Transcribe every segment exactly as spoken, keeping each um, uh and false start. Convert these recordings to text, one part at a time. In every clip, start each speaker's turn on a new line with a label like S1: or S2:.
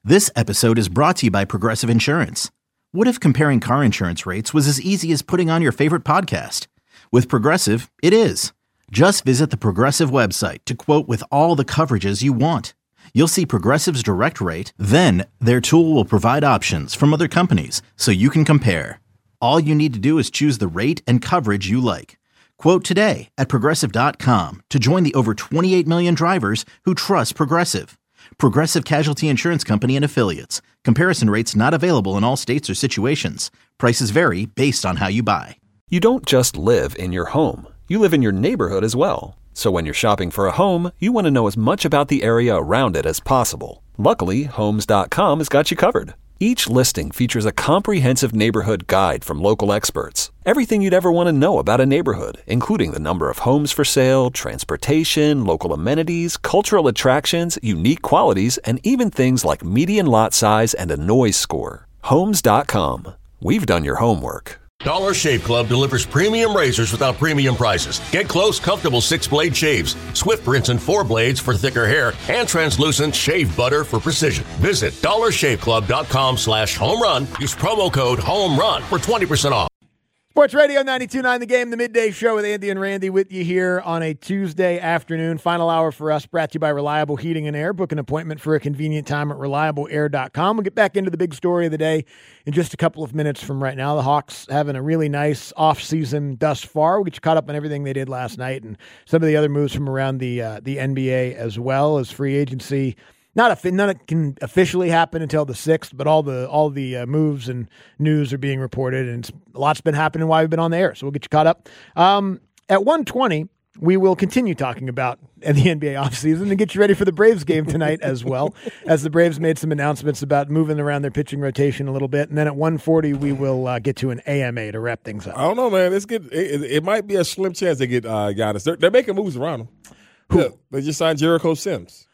S1: This episode is brought to you by Progressive Insurance. What if comparing car insurance rates was as easy as putting on your favorite podcast? With Progressive, it is. Just visit the Progressive website to quote with all the coverages you want. You'll see Progressive's direct rate, then their tool will provide options from other companies so you can compare. All you need to do is choose the rate and coverage you like. Quote today at progressive dot com to join the over twenty-eight million drivers who trust Progressive. Progressive Casualty Insurance Company and Affiliates. Comparison rates not available in all states or situations. Prices vary based on how you buy.
S2: You don't just live in your home. You live in your neighborhood as well. So when you're shopping for a home, you want to know as much about the area around it as possible. Luckily, Homes dot com has got you covered. Each listing features a comprehensive neighborhood guide from local experts. Everything you'd ever want to know about a neighborhood, including the number of homes for sale, transportation, local amenities, cultural attractions, unique qualities, and even things like median lot size and a noise score. Homes dot com. We've done your homework.
S3: Dollar Shave Club delivers premium razors without premium prices. Get close, comfortable six-blade shaves, Swift rinse and four blades for thicker hair, and translucent shave butter for precision. Visit dollar shave club dot com slash home run. Use promo code HOMERUN for twenty percent off.
S4: Sports Radio ninety-two point nine The Game, the midday show with Andy and Randy with you here on a Tuesday afternoon. Final hour for us, brought to you by Reliable Heating and Air. Book an appointment for a convenient time at reliable air dot com. We'll get back into the big story of the day in just a couple of minutes from right now. The Hawks having a really nice offseason thus far. We'll get you caught up on everything they did last night and some of the other moves from around the uh, the N B A as well as free agency. Not a, none of it can officially happen until the sixth, but all the all the uh, moves and news are being reported, and a lot's been happening while we've been on the air, so we'll get you caught up. Um, at one twenty, we will continue talking about the N B A offseason and get you ready for the Braves game tonight as well, as the Braves made some announcements about moving around their pitching rotation a little bit. And then at one forty, we will uh, get to an A M A to wrap things up.
S5: I don't know, man. It's good. It, it might be a slim chance they get uh, Giannis. They're, they're making moves around him. Who? Yeah, they just signed Jericho Sims.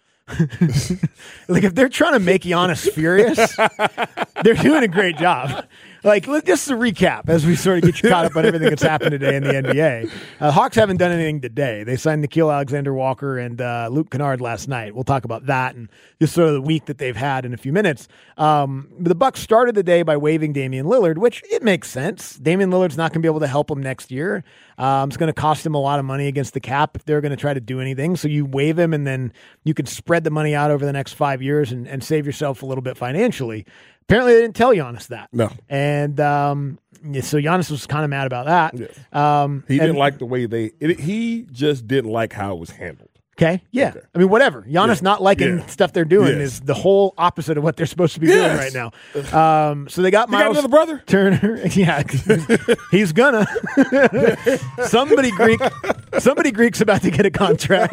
S4: Like, if they're trying to make Giannis furious, they're doing a great job. Like, let, just to recap, as we sort of get you caught up on everything that's happened today in the N B A. Uh, Hawks haven't done anything today. They signed Nickeil Alexander-Walker and uh, Luke Kennard last night. We'll talk about that and just sort of the week that they've had in a few minutes. Um, the Bucks started the day by waiving Damian Lillard, which it makes sense. Damian Lillard's not going to be able to help him next year. Um, it's going to cost him a lot of money against the cap if they're going to try to do anything. So you waive him, and then you could spread the money out over the next five years and, and save yourself a little bit financially. Apparently, they didn't tell Giannis that.
S5: No.
S4: And um, yeah, so Giannis was kind of mad about that.
S5: Yeah.
S4: Um,
S5: he
S4: and,
S5: didn't like the way they it, – he just didn't like how it was handled.
S4: Okay, yeah.
S5: Okay.
S4: I mean, whatever. Giannis
S5: yeah.
S4: not liking
S5: yeah.
S4: stuff they're doing
S5: yes.
S4: is the whole opposite of what they're supposed to be
S5: yes.
S4: doing right now. Um, so they got
S5: you
S4: Miles
S5: got another brother?
S4: Turner. Yeah, he's gonna. somebody Greek, somebody Greek's about to get a contract.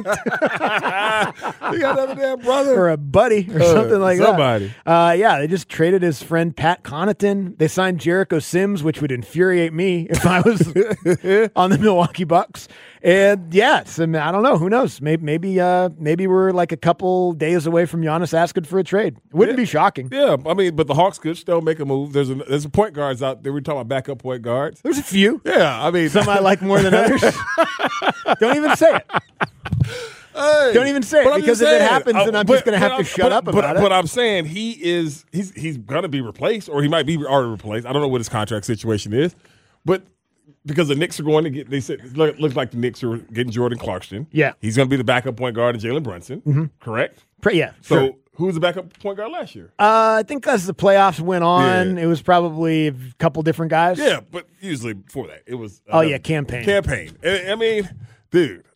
S5: You got another damn brother
S4: or a buddy or
S5: uh,
S4: something like
S5: somebody.
S4: that. Uh, yeah, they just traded his friend Pat Connaughton. They signed Jericho Sims, which would infuriate me if I was on the Milwaukee Bucks. And yeah, so, I don't know. Who knows? Maybe maybe uh, maybe we're like a couple days away from Giannis asking for a trade. It wouldn't
S5: yeah.
S4: be shocking.
S5: Yeah, I mean, but the Hawks could still make a move. There's a, there's some point guards out there. We're talking about backup point guards.
S4: There's a few.
S5: Yeah, I mean.
S4: Some I like more than others. Don't even say it.
S5: Hey,
S4: Don't even say it, because if
S5: saying,
S4: it happens, then I'm
S5: uh,
S4: just going to have
S5: but,
S4: to
S5: but,
S4: shut
S5: but,
S4: up
S5: but,
S4: about
S5: but,
S4: it.
S5: But I'm saying he is he's he's going to be replaced, or he might be already replaced. I don't know what his contract situation is, but because the Knicks are going to get, they said it look, looks like the Knicks are getting Jordan Clarkson.
S4: Yeah,
S5: he's going to be the backup point guard of Jalen Brunson. Mm-hmm. Correct.
S4: Yeah.
S5: So
S4: sure.
S5: who was the backup point guard last year?
S4: Uh, I think as the playoffs went on,
S5: yeah.
S4: it was probably a couple different guys.
S5: Yeah, but usually before that, it was.
S4: Oh yeah, campaign.
S5: Campaign. I, I mean, dude,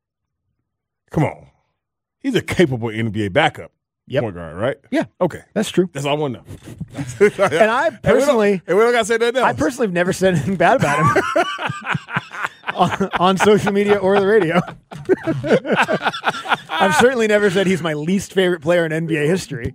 S5: come on. He's a capable N B A backup
S4: yep.
S5: point guard, right?
S4: Yeah.
S5: Okay.
S4: That's true.
S5: That's all I want to know.
S4: And I personally,
S5: and we don't, don't got to say that else.
S4: I personally have never said anything bad about him on, on social media or the radio. I've certainly never said he's my least favorite player in N B A history.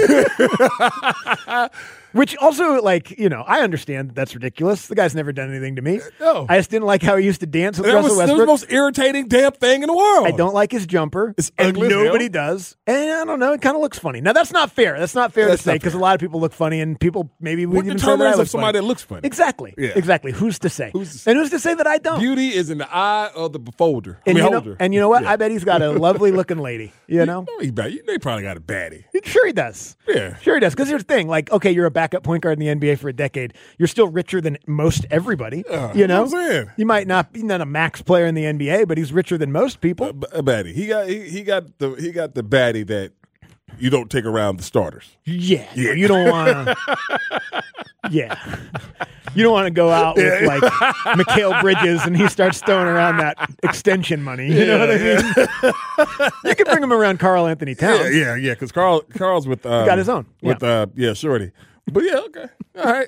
S4: Which also, like, you know, I understand that that's ridiculous. The guy's never done anything to me.
S5: No.
S4: I just didn't like how he used to dance with
S5: that
S4: Russell
S5: was,
S4: Westbrook.
S5: That was the most irritating damn thing in the world.
S4: I don't like his jumper.
S5: It's
S4: and
S5: ugly as
S4: nobody
S5: hell.
S4: does. And I don't know, it kind of looks funny. Now, that's not fair. That's not fair
S5: That's
S4: to say,
S5: not
S4: because a
S5: fair.
S4: lot of people look funny, and people maybe
S5: What
S4: wouldn't even say that I
S5: determines
S4: look
S5: of somebody
S4: funny.
S5: that looks funny?
S4: Exactly.
S5: Yeah.
S4: Exactly. Who's to say?
S5: Who's to say?
S4: And who's to say that I don't?
S5: Beauty is in the eye of the beholder.
S4: And,
S5: I mean,
S4: you know,
S5: holder.
S4: and you know what?
S5: Yeah.
S4: I bet he's got a lovely looking lady, you know?
S5: You know he bad. They probably got a baddie.
S4: Sure he does.
S5: Yeah.
S4: Sure he does. Because here's the thing. Like, okay, you're a backup point guard in the N B A for a decade. You're still richer than most everybody,
S5: Uh,
S4: you know?
S5: what I'm saying.
S4: You might not be not a max player in the N B A, but he's richer than most people.
S5: A, a baddie. He got he, he got the he got the baddie that you don't take around the starters.
S4: Yeah. yeah. You don't want to. Yeah. You don't want to go out with like Mikal Bridges and he starts throwing around that extension money. You
S5: yeah,
S4: know what I mean?
S5: yeah.
S4: You can bring him around Karl Anthony Towns.
S5: Yeah, yeah, yeah. Because Carl Carl's with um,
S4: He got his own.
S5: with
S4: Yeah.
S5: uh yeah, Shorty. But yeah, okay. All right.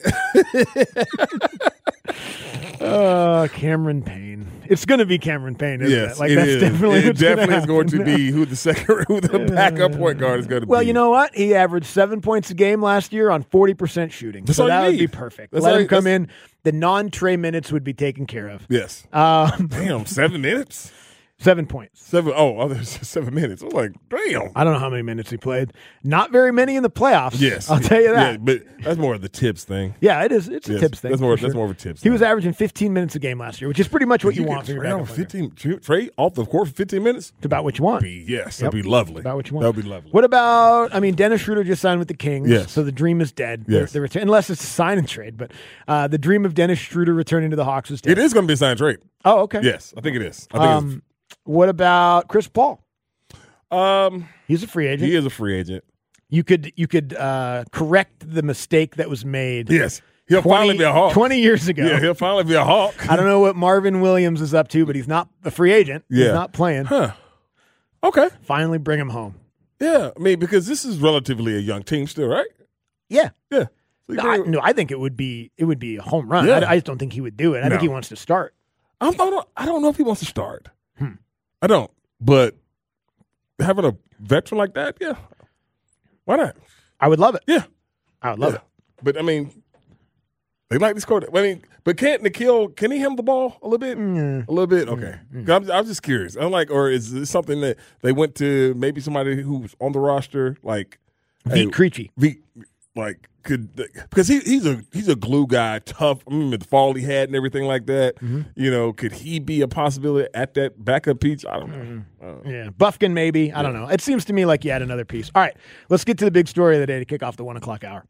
S4: Uh, Cameron Payne. It's going to be Cameron Payne, isn't
S5: yes,
S4: it? Like
S5: it
S4: that's
S5: is.
S4: definitely
S5: it
S4: what's
S5: definitely
S4: gonna
S5: is going to
S4: happen.
S5: be who the second who the backup point guard is going to be.
S4: Well, you know what? He averaged seven points a game last year on forty percent shooting.
S5: That's
S4: so
S5: all you
S4: that would
S5: need.
S4: be perfect.
S5: That's
S4: Let
S5: all
S4: him
S5: you-
S4: come
S5: that's-
S4: in. The non-Trey minutes would be taken care of.
S5: Yes.
S4: Um,
S5: Damn, seven minutes.
S4: seven points.
S5: Seven. Oh, oh, there's seven minutes. I'm like, damn.
S4: I don't know how many minutes he played. Not very many in the playoffs.
S5: Yes,
S4: I'll tell you that.
S5: Yeah, but that's more of the tips thing.
S4: Yeah, it is. It's a
S5: Yes,
S4: tips thing.
S5: That's more.
S4: for
S5: That's
S4: sure.
S5: more of a tips.
S4: He
S5: thing.
S4: was averaging fifteen minutes a game last year, which is pretty much what you,
S5: you
S4: want
S5: get
S4: from your
S5: Trey
S4: backup
S5: on
S4: player.
S5: fifteen Trey off the court for fifteen minutes.
S4: It's about what you want.
S5: Be, yes,
S4: Yep.
S5: that'd be lovely.
S4: About what you want.
S5: That would be lovely.
S4: What about? I mean, Dennis Schroeder just signed with the Kings,
S5: Yes.
S4: so the dream is dead.
S5: Yes.
S4: The, the return, unless it's a sign and trade, but uh, the dream of Dennis Schroeder returning to the Hawks is dead.
S5: It is going to be a signed trade.
S4: Oh, okay.
S5: Yes, I think it is. I think
S4: Um, what about Chris Paul?
S5: it's, um,
S4: He's a free agent.
S5: he is a free agent.
S4: You could you could uh, correct the mistake that was made.
S5: Yes, he'll
S4: twenty,
S5: finally be a Hawk.
S4: twenty years ago.
S5: Yeah, he'll finally be a Hawk.
S4: I don't know what Marvin Williams is up to, but he's not a free agent.
S5: Yeah.
S4: He's not playing.
S5: Huh. Okay.
S4: Finally, bring him home.
S5: Yeah, I mean because this is relatively a young team still, right?
S4: Yeah.
S5: Yeah. So you
S4: No, I,
S5: bring-
S4: no, I think it would be it would be a home run.
S5: Yeah.
S4: I, I just don't think he would do it. I
S5: No.
S4: think he wants to start.
S5: I don't. I don't know if he wants to start.
S4: Hmm.
S5: I don't. But having a veteran like that, yeah, why not?
S4: I would love it.
S5: Yeah,
S4: I would love
S5: yeah. But I mean, they like this court. I mean, but can't Nikhil? Can he handle the ball a little bit?
S4: Mm.
S5: A little bit. Okay. I'm, I'm just curious. I'm like, or is this something that they went to maybe somebody who's on the roster, like
S4: it. Pete Creechy.
S5: V, like could because he he's a he's a glue guy, tough. I mean, the fall he had and everything like that.
S4: Mm-hmm.
S5: You know, could he be a possibility at that backup piece? I don't know.
S4: Mm-hmm.
S5: I don't know.
S4: Yeah, Buffkin maybe. I don't know. It seems to me like you had another piece. All right, let's get to the big story of the day to kick off the one o'clock hour.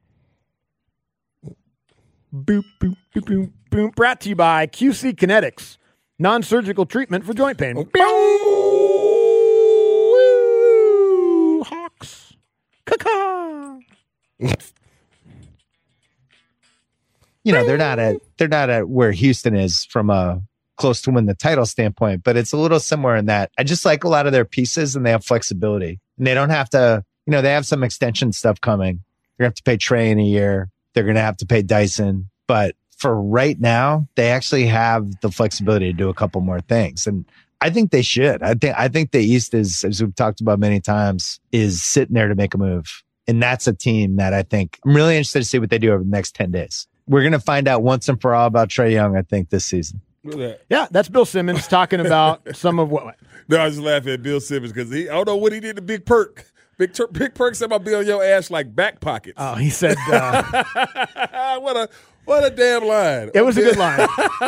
S4: Boop boop boop boop boop. Brought to you by Q C Kinetics, non-surgical treatment for joint pain. Woo! Hawks. Caw-caw.
S6: You know, they're not at they're not at where Houston is from a close to win the title standpoint, but it's a little similar in that I just like a lot of their pieces and they have flexibility and they don't have to, you know, they have some extension stuff coming. They're gonna have to pay Trey in a year. They're gonna have to pay Dyson, but for right now, they actually have the flexibility to do a couple more things. And I think they should. I think I think the East is, as we've talked about many times, is sitting there to make a move. And that's a team that I think I'm really interested to see what they do over the next ten days. We're going to find out once and for all about Trae Young, I think, this season.
S5: Look at that.
S4: Yeah, that's Bill Simmons talking about some of what.
S5: No, I was just laughing at Bill Simmons because he I don't know what he did to Big Perk. Big, Tur- Big Perk said about Bill your ass like back pockets.
S4: Oh, he said uh,
S5: what a what a damn line.
S4: it was a good line.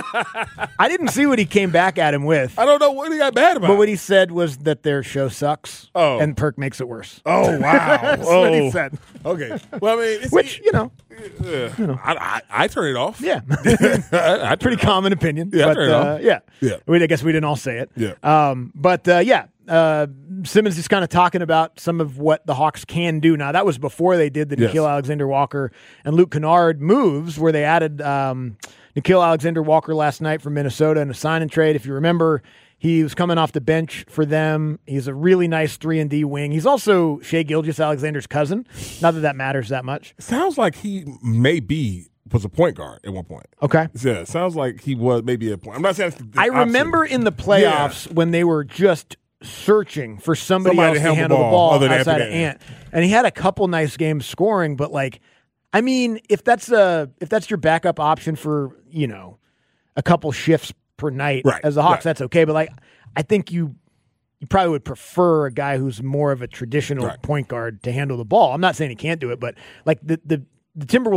S4: I didn't see what he came back at him with.
S5: I don't know what he got mad about.
S4: But what he said was that their show sucks,
S5: Oh.
S4: and Perk makes it worse.
S5: oh wow.
S4: That's
S5: oh.
S4: what he said.
S5: Okay. Well, I mean, it's,
S4: Which, you know,
S5: uh, I, I, I turn it off.
S4: yeah,
S5: I, I
S4: pretty
S5: turn it off.
S4: common opinion.
S5: Yeah, I
S4: but,
S5: turn it
S4: uh,
S5: off.
S4: yeah,
S5: Yeah.
S4: We, I guess we didn't all say it.
S5: Yeah.
S4: Um, but uh, yeah, uh, Simmons is kind of talking about some of what the Hawks can do. Now that was before they did the
S5: Yes.
S4: Nikhil Alexander-Walker and Luke Kennard moves, where they added um, Nikhil Alexander-Walker last night from Minnesota in a sign and trade. If you remember, he was coming off the bench for them. He's a really nice three and D wing. He's also Shai Gilgeous-Alexander's cousin. Not that that matters that much.
S5: Sounds like he may be was a point guard at one point.
S4: Okay.
S5: Yeah, it sounds like he was maybe a point. I'm not saying it's the
S4: I
S5: opposite.
S4: remember in the playoffs when they were just searching for somebody,
S5: Somebody
S4: else
S5: to
S4: to
S5: handle
S4: handle
S5: the
S4: the
S5: ball
S4: ball
S5: other than
S4: outside of
S5: Anthony
S4: Ant. And he had a couple nice games scoring, but like, I mean, if that's a if that's your backup option for, you know, a couple shifts per night
S5: Right,
S4: as the Hawks,
S5: right.
S4: that's okay. But like, I think you you probably would prefer a guy who's more of a traditional
S5: Right.
S4: point guard to handle the ball. I'm not saying he can't do it, but like the the, the Timberwolves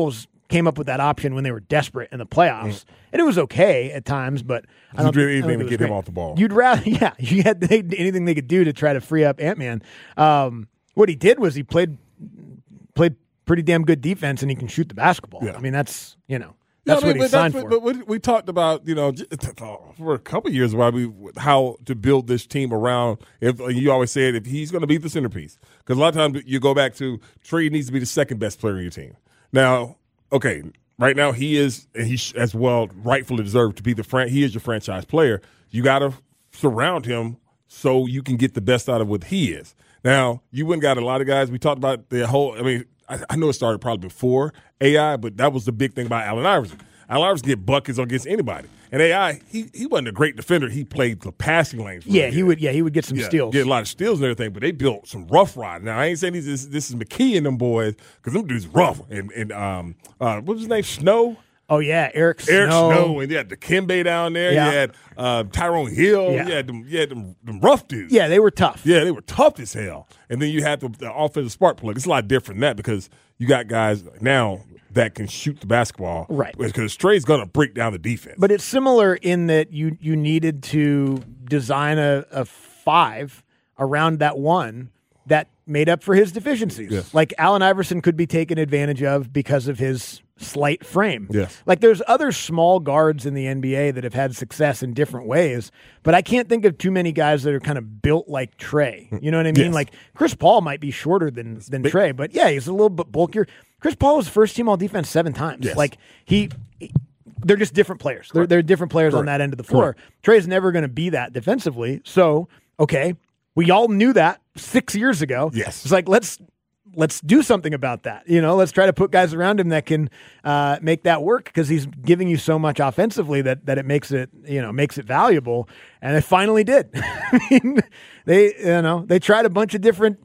S4: came up with that option when they were desperate in the playoffs, mm. and it was okay at times. But I don't
S5: do
S4: think,
S5: anything
S4: I
S5: to get
S4: great.
S5: him off the ball.
S4: You'd rather, yeah, you had they, anything they could do to try to free up Ant-Man. Um, what he did was he played played pretty damn good defense, and he can shoot the basketball.
S5: Yeah.
S4: I mean, that's you know. That's
S5: yeah, I mean,
S4: what he's signed
S5: that's,
S4: for.
S5: But we, we talked about, you know, for a couple of years about we, how to build this team around. If you always said if he's going to be the centerpiece, because a lot of times you go back to Trey needs to be the second best player in your team. Now, okay, right now he is, and he as well rightfully deserved to be the fran- he is your franchise player. You got to surround him so you can get the best out of what he is. Now, you went and got a lot of guys. We talked about the whole. I mean. I know it started probably before A I, but that was the big thing about Allen Iverson. Allen Iverson get buckets against anybody. And A I, he he wasn't a great defender. He played the passing lanes.
S4: Yeah, he would. Yeah, he would get some
S5: yeah,
S4: steals.
S5: Get a lot of steals and everything. But they built some rough ride. Now I ain't saying this is, this is McKee and them boys because them dudes rough. And and um, uh, what was his name? Snow.
S4: Oh yeah, Eric Snow.
S5: Eric Snow, and you had Dikembe down there.
S4: Yeah.
S5: You had uh, Tyrone Hill.
S4: Yeah.
S5: You had them. You had them, them rough dudes.
S4: Yeah, they were tough.
S5: Yeah, they were tough as hell. And then you had the, the offensive spark plug. It's a lot different than that because you got guys now that can shoot the basketball.
S4: Right.
S5: Because Trey's going to break down the defense.
S4: But it's similar in that you you needed to design a, a five around that one that made up for his deficiencies.
S5: Yes.
S4: Like Allen Iverson could be taken advantage of because of his slight frame.
S5: Yes.
S4: Like there's other small guards in the N B A that have had success in different ways, but I can't think of too many guys that are kind of built like Trey. You know what I mean?
S5: Yes.
S4: Like Chris Paul might be shorter than than Trey, but yeah, he's a little bit bulkier. Chris Paul was first team all defense seven times.
S5: Yes.
S4: Like he, he they're just different players. They're, they're different players
S5: Correct.
S4: on that end of the floor.
S5: Correct.
S4: Trey's never going to be that defensively. So, okay, we all knew that six years ago.
S5: Yes.
S4: It's like, let's let's do something about that. You know, let's try to put guys around him that can uh, make that work because he's giving you so much offensively that that it makes it, you know, makes it valuable. And they finally did. I mean, they, you know, they tried a bunch of different,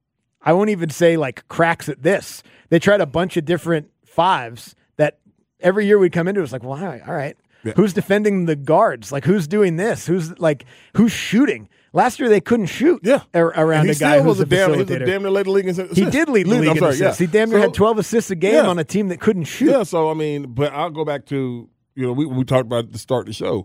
S4: I won't even say like cracks at this. They tried a bunch of different fives that every year we'd come into it was like, well, all right, all right.
S5: Yeah.
S4: Who's defending the guards? Like, who's doing this? Who's like, who's shooting? Last year they couldn't shoot.
S5: Yeah,
S4: ar- around
S5: and he
S4: a guy
S5: still
S4: who's
S5: was
S4: a
S5: a damn, he was
S4: facilitator.
S5: a damn near led the league in assists.
S4: He did lead the league
S5: I'm
S4: in
S5: sorry,
S4: assists.
S5: yeah.
S4: He damn near
S5: So-
S4: had twelve assists a game
S5: yeah.
S4: on a team that couldn't shoot.
S5: Yeah, so I mean, but I'll go back to, you know, we we talked about at the start of the show.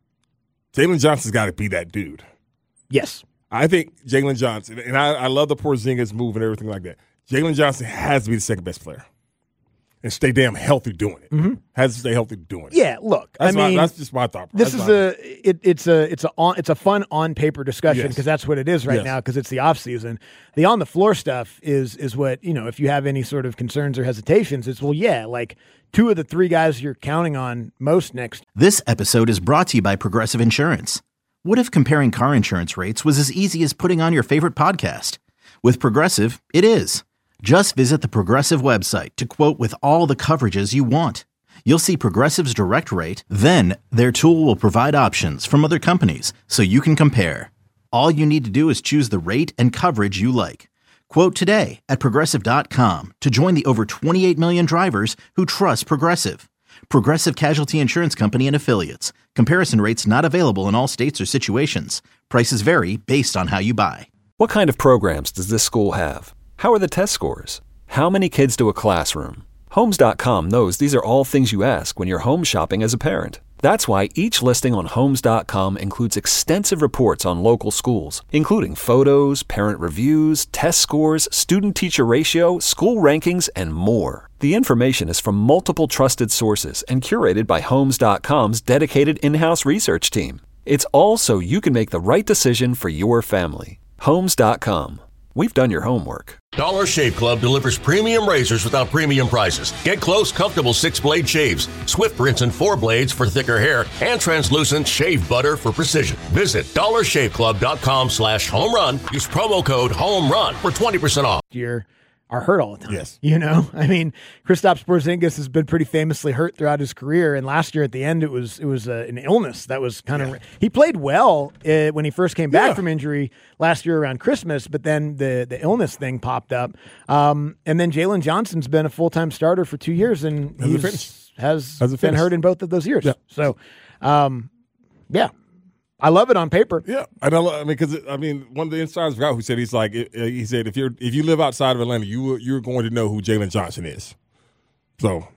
S5: Jalen Johnson's got to be that dude.
S4: Yes.
S5: I think Jalen Johnson, and I, I love the Porzingis move and everything like that. Jalen Johnson has to be the second best player and stay damn healthy doing it. Mm-hmm. Has to stay healthy doing it.
S4: Yeah, look,
S5: That's
S4: I
S5: my,
S4: mean,
S5: that's just my thought.
S4: this
S5: That's
S4: is
S5: my-
S4: a it, it's a it's a on, it's a fun on paper discussion
S5: Yes.
S4: because that's what it is right
S5: Yes.
S4: now because it's the off season. The on the floor stuff is is what, you know, if you have any sort of concerns or hesitations, it's well, yeah, like two of the three guys you're counting on most next.
S1: This episode is brought to you by Progressive Insurance. What if comparing car insurance rates was as easy as putting on your favorite podcast? With Progressive, it is. Just visit the Progressive website to quote with all the coverages you want. You'll see Progressive's direct rate, then their tool will provide options from other companies so you can compare. All you need to do is choose the rate and coverage you like. Quote today at Progressive dot com to join the over twenty-eight million drivers who trust Progressive. Progressive Casualty Insurance Company and Affiliates. Comparison rates not available in all states or situations. Prices vary based on how you buy.
S2: What kind of programs does this school have? How are the test scores? How many kids do a classroom? Homes dot com knows these are all things you ask when you're home shopping as a parent. That's why each listing on Homes dot com includes extensive reports on local schools, including photos, parent reviews, test scores, student-teacher ratio, school rankings, and more. The information is from multiple trusted sources and curated by Homes dot com's dedicated in-house research team. It's all so you can make the right decision for your family. Homes dot com. We've done your homework.
S3: Dollar Shave Club delivers premium razors without premium prices. Get close, comfortable six-blade shaves, Swift rinse and four blades for thicker hair, and translucent shave butter for precision. Visit dollar shave club dot com slash home run. Use promo code HOMERUN for twenty percent off.
S4: Year are hurt all the time.
S5: Yes.
S4: You know, I mean, Kristaps Porzingis has been pretty famously hurt throughout his career, and last year at the end, it was it was uh, an illness that was kind of. Yeah. He played well uh, when he first came back
S5: yeah.
S4: from injury last year around Christmas, but then the the illness thing popped up, um, and then Jalen Johnson's been a full time starter for two years, and
S5: Has
S4: he's, has,
S5: has
S4: been hurt in both of those years.
S5: Yeah.
S4: So, um, yeah. I love it on paper.
S5: Yeah, and I, I mean, because I mean, one of the insiders forgot who said he's like he said if you're if you live outside of Atlanta, you you're going to know who Jalen Johnson is. So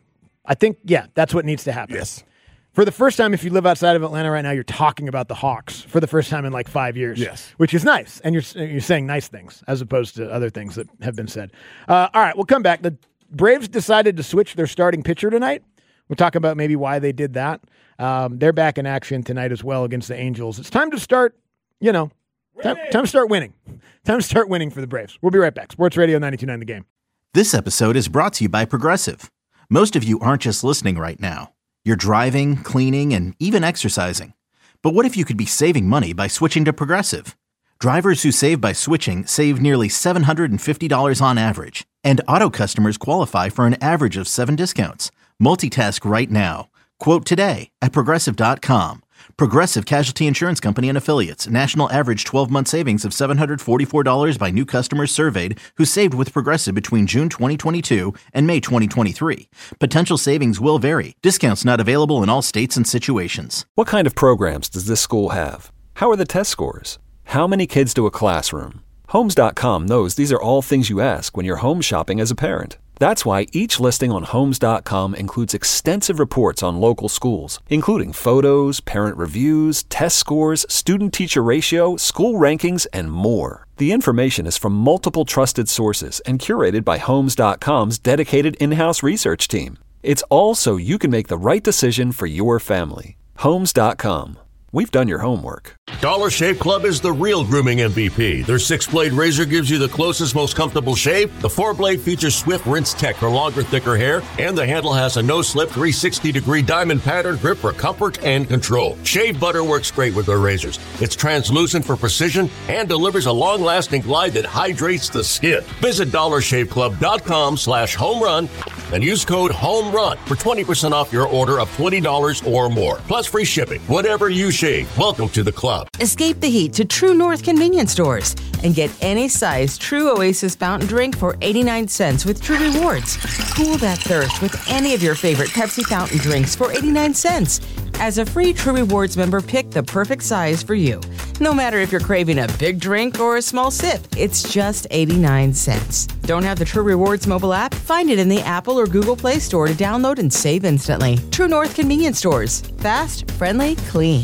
S4: I think, yeah, that's what needs to happen.
S5: Yes.
S4: For the first time, if you live outside of Atlanta right now, you're talking about the Hawks for the first time in like five years.
S5: Yes.
S4: Which is nice. And you're you're saying nice things as opposed to other things that have been said. Uh, all right, we'll come back. The Braves decided to switch their starting pitcher tonight. We'll talk about maybe why they did that. Um, they're back in action tonight as well against the Angels. It's time to start, you know, time, time to start winning. Time to start winning for the Braves. We'll be right back. Sports Radio ninety-two point nine The Game.
S1: This episode is brought to you by Progressive. Most of you aren't just listening right now. You're driving, cleaning, and even exercising. But what if you could be saving money by switching to Progressive? Drivers who save by switching save nearly seven hundred fifty dollars on average. And auto customers qualify for an average of seven discounts. Multitask right now. Quote today at Progressive dot com. Progressive Casualty Insurance Company and Affiliates. National average twelve-month savings of seven hundred forty-four dollars by new customers surveyed who saved with Progressive between June twenty twenty-two and May twenty twenty-three. Potential savings will vary. Discounts not available in all states and situations.
S2: What kind of programs does this school have? How are the test scores? How many kids do a classroom? Homes dot com knows these are all things you ask when you're home shopping as a parent. That's why each listing on Homes dot com includes extensive reports on local schools, including photos, parent reviews, test scores, student-teacher ratio, school rankings, and more. The information is from multiple trusted sources and curated by Homes dot com's dedicated in-house research team. It's all so you can make the right decision for your family. Homes dot com. We've done your homework.
S3: Dollar Shave Club is the real grooming M V P. Their six-blade razor gives you the closest, most comfortable shave. The four-blade features Swift Rinse Tech for longer, thicker hair. And the handle has a no-slip three hundred sixty degree diamond pattern grip for comfort and control. Shave butter works great with their razors. It's translucent for precision and delivers a long-lasting glide that hydrates the skin. Visit dollar shave club dot com slash home run and use code HOMERUN for twenty percent off your order of twenty dollars or more. Plus free shipping. Whatever you shave, welcome to the club.
S7: Escape the heat to True North convenience stores and get any size True Oasis fountain drink for eighty-nine cents with True Rewards. Cool that thirst with any of your favorite Pepsi fountain drinks for eighty-nine cents. As a free True Rewards member, pick the perfect size for you. No matter if you're craving a big drink or a small sip, it's just eighty-nine cents. Don't have the True Rewards mobile app? Find it in the Apple or Google Play Store to download and save instantly. True North convenience stores. Fast, friendly, clean.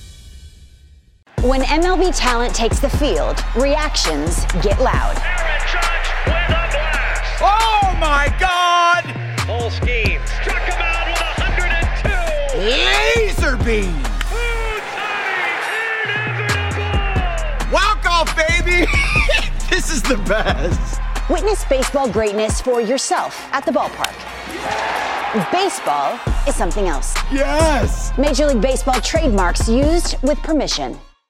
S8: When M L B talent takes the field, reactions get loud.
S9: Aaron Judge with a blast.
S10: Oh my God!
S9: Full scheme. Struck him out with one hundred two.
S10: Laser beam.
S9: Inevitable.
S10: Walk off, baby. This is the best.
S8: Witness baseball greatness for yourself at the ballpark. Baseball is something else.
S10: Yes.
S8: Major League Baseball trademarks used with permission.